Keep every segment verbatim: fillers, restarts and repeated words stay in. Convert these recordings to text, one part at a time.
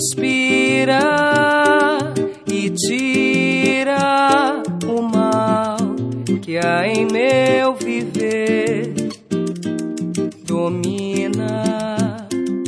inspira e tira o mal que há em meu viver, domina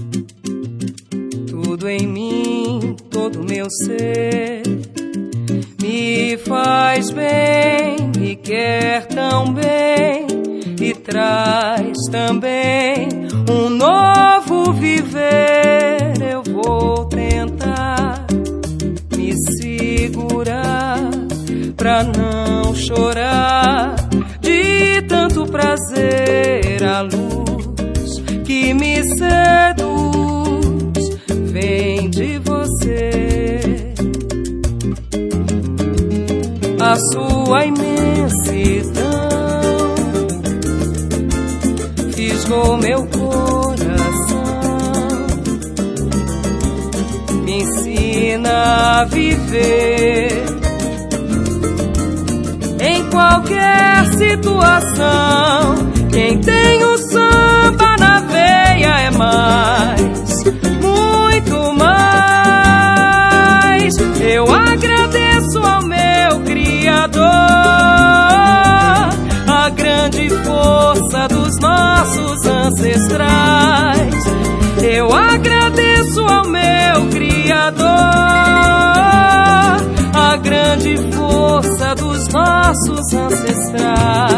tudo em mim, todo meu ser, me faz bem, me quer tão bem e traz também um novo viver. Eu vou tentar me segurar pra não chorar de tanto prazer. A luz que me seduz vem de você. A sua imensidão fisgou meu coração, me ensina a viver em qualquer situação. Quem tem o samba na veia é mais, muito mais. Eu agradeço ao meu Criador a grande força dos nossos ancestrais. Eu agradeço ao meu Criador a grande força dos nossos ancestrais.